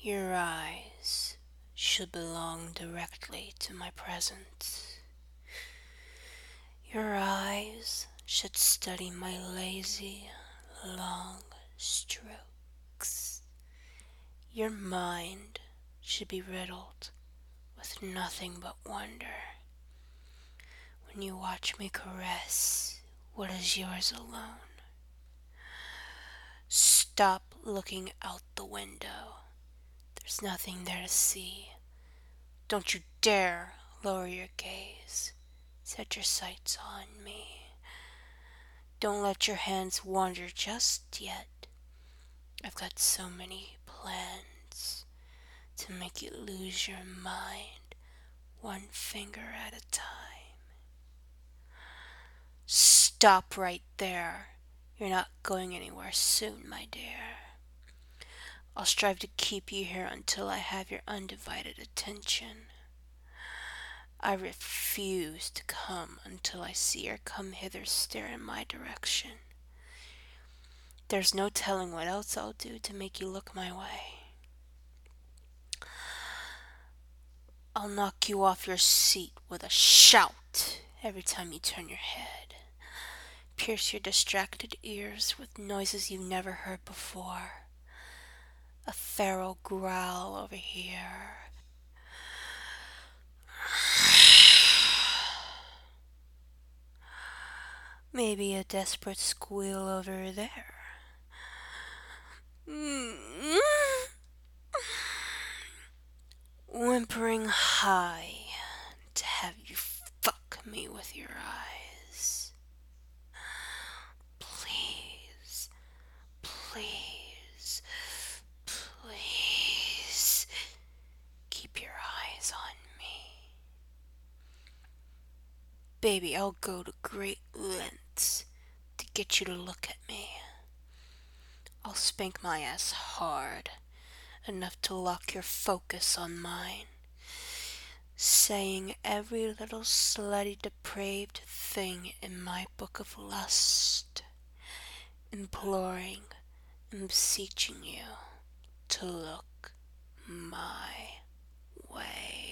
Your eyes should belong directly to my presence. Your eyes should study my lazy, long strokes. Your mind should be riddled with nothing but wonder when you watch me caress what is yours alone. Stop looking out the window. There's nothing there to see. Don't you dare lower your gaze. Set your sights on me. Don't let your hands wander just yet. I've got so many plans to make you lose your mind, one finger at a time. Stop right there. You're not going anywhere soon, my dear. I'll strive to keep you here until I have your undivided attention. I refuse to come until I see her come hither stare in my direction. There's no telling what else I'll do to make you look my way. I'll knock you off your seat with a shout every time you turn your head. Pierce your distracted ears with noises you've never heard before. A feral growl over here. Maybe a desperate squeal over there. Whimpering high to have you fuck me with your eyes. Please, please, please keep your eyes on me. Baby, I'll go to great lengths to get you to look at me. I'll spank my ass hard, enough to lock your focus on mine, saying every little slutty depraved thing in my book of lust, imploring and beseeching you to look my way.